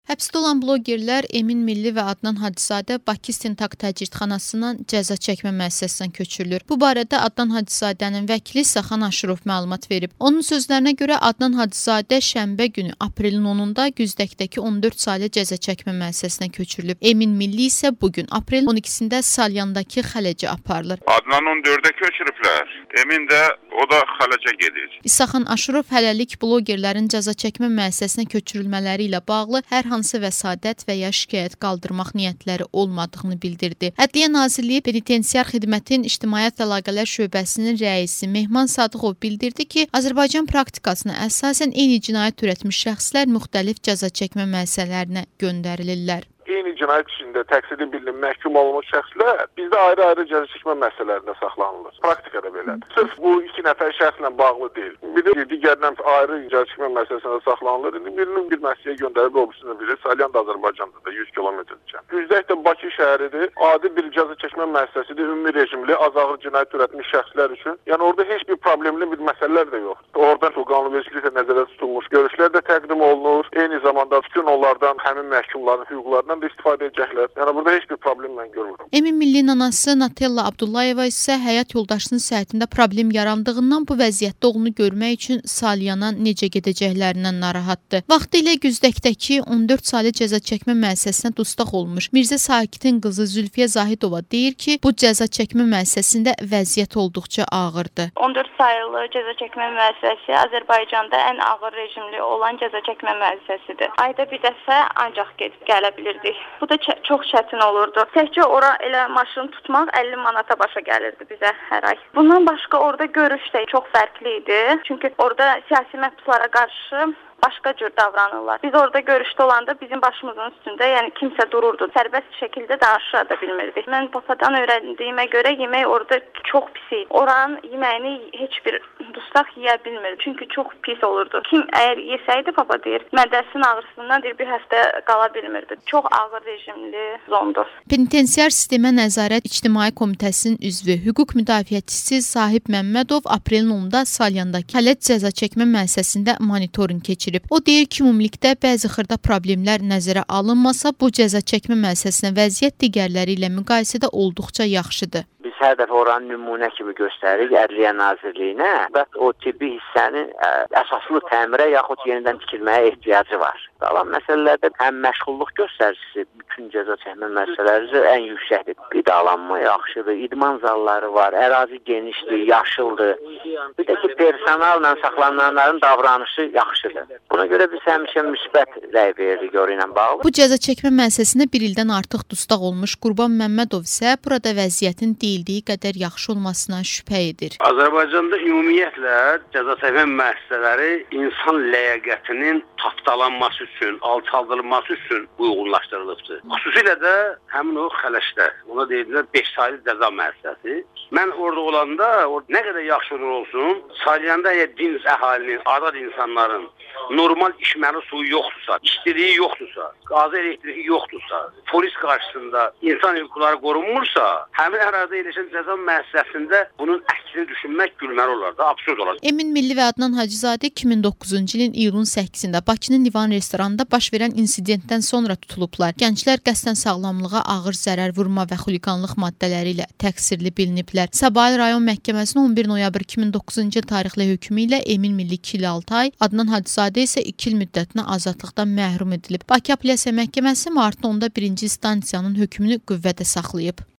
Həbsdə olan blogerlər Emin Milli və Adnan Hacızadə Bakı İstintaq Təcridxanasından cəza çəkmə müəssisəsindən köçürülür. Bu barədə Adnan Hacızadənin vəkili Saxan Aşırov məlumat verib. Onun sözlərinə görə Adnan Hacızadə şənbə günü aprelin 10-da Güzdəkdəki 14 saylı cəza çəkmə müəssisəsinə köçürülüb. Emin Milli isə bugün aprelin 12-sində Salyandakı Xələcə aparılır. Adnan 14-ə köçürüblər. Emin də o da Xələcə gedir. Saxan Aşırov hələlik blogerlərin cəza çəkmə müəssisəsinə köçürülmələri ilə bağlı hər hansı vəsadət və ya şikayət qaldırmaq niyyətləri olmadığını bildirdi. Ədliyyə Nazirliyi Penitensiar Xidmətin İctimaiyyət Əlaqələr Şöbəsinin rəisi Mehman Sadıqov bildirdi ki, Azərbaycan praktikasına əsasən eyni cinayət törətmiş şəxslər müxtəlif cəza çəkmə müəssisələrinə göndərilirlər. Eyni cinayət içində təqsirli bilinib məhkum olunmuş şəxslər bizdə ayrı-ayrı cəza çəkmə müəssisələrində saxlanılır. Praktikada belədir. Sırf bu iki nəfər şəxslə bağlı deyil. Biri digərindən ayrı cəza çəkmə müəssisəsində saxlanılır. Birinin bir müəssisəyə göndərib obrisini bilir. Salyan da Azərbaycanda da 100 kilometrdir. Güzdək də Bakı şəhəridir. Adi bir cəza çəkmə müəssisəsidir. Ümumi rejimli, az ağır cinayət törətmiş şəxslər üçün. Yəni orada heç bir problemli bir məsələlər də yoxdur. Oradan o qanunvericiliklə nəzərdə tutulmuş görüşlər də təqdim olunur. Eyni zamanda bütün onlardan həmin məhkumların hüquqlarından istifadə edəcəklər. Yəni burada heç bir problem mən görmürəm. Emin Millinin anası Natella Abdullayeva isə həyat yoldaşının səhhətində problem yarandığından bu vəziyyətdə oğlunu görmək üçün Salyana necə gedəcəklərindən narahatdır. Vaxtilə Güzdəkdəki 14 saylı cəza çəkmə müəssisəsinə dustaq olmuş Mirzə Sakitin qızı Zülfiyə Zahidova deyir ki, bu cəza çəkmə müəssisəsində vəziyyət olduqca ağırdır. 14 saylı cəza çəkmə müəssisəsi Azərbaycanda ən ağır rejimli olan cəza çəkmə müəssisəsidir. Ayda bir dəfə ancaq gedib gələ bilirdik. Bu da çox çətin olurdu. Təkcə ora elə maşın tutmaq 50 manata başa gəlirdi bizə hər ay. Bundan başqa orada görüş də çox fərqli idi. Çünki orada siyasi məhbuslara qarşı başqa cür davranırlar. Biz orada görüşdə olanda bizim başımızın üstündə, yəni kimsə dururdu. Sərbəst şəkildə danışa da bilmirdik. Mən papadan öyrəndiyimə görə yemək orada çox pis idi. Oranın yeməyini heç bir dustaq yeyə bilmirdi. Çünki çox pis olurdu. Kim əgər yesəydi, papa deyir, mədəsinin ağrısından bir həftə qala bilmirdi. Çox ağır rejimli zondur. Penitensiar Sistemə Nəzarət İctimai Komitəsinin üzvü, hüquq müdafiəçisi Sahib Məmmədov aprelin 10-da Salyandakı Xələt cəza çəkmə müəssisəsində monitorinq keçirib. O deyir ki, ümumilikdə bəzi xırda problemlər nəzərə alınmasa, bu cəza çəkmə müəssisəsinin vəziyyət digərləri ilə müqayisədə olduqca yaxşıdır. Biz hər dəfə oranı nümunə kimi göstəririk Ədliyyə Nazirliyinə və o tibbi hissənin əsaslı təmirə yaxud yenidən tikilməyə ehtiyacı var. Qalan məsələlərdə həm məşğulluq göstəricisi bütün cəza çəkmə müəssisələri ən yüksəkdir. Qidalanma yaxşıdır, idman zalları var, ərazi genişdir, yaşıldır. Bir də ki, personalla saxlanılanların davranışı yaxşıdır. Buna görə biz həmişə müsbət rəy veririk ilə bağlı. Bu cəza çəkmə müəssisəsində bir ildən artıq dustaq olmuş Qurban Məmmədov isə burada vəziyyətin deyildiyi qədər yaxşı olmasına şübhə edir. Azərbaycanda ümumiyyətlə cəza çəkmə müəssisələri insan ləyaqətinin tapdalanması üçün, alçaldılması üçün uyğunlaşdırılıbdır. Xüsusilə də həmin o Xələcdə, ona deyirlər 5 saylı cəza müəssisəsi. Mən orada olanda, nə qədər yaxşı olsun, Salyanda dinc əhalinin, azad insanların normal içməli suyu yoxdursa, işçiliyi yoxdursa, qazı elektriki yoxdursa, polis qarşısında insan hüquqları qorunmursa, həmin ərazidə yerləşən cəza müəssisəsində bunun əksini düşünmək gülməli olar da, absurd olar. Emin Milli və Adnan Hacızadə 2009-cu ilin iyulun 8-də Bakının Divan restoranında baş verən insidentdən sonra tutulublar. Gənclər qəsdən sağlamlığa ağır zərər vurma və xuliqanlıq maddələri ilə təqsirli biliniblər. Səbail rayon məhkəməsinin 11 noyabr 2009-cu il tarixli hökmü ilə Emin Milli 2 il 6 ay, Adnan Hacızadə isə 2 il müddətinə azadlıqdan məhrum edilib. Bakı Apellyasiya Məhkəməsi martın 10-da 1-ci instansiyanın hökmünü qüvvədə saxlayıb.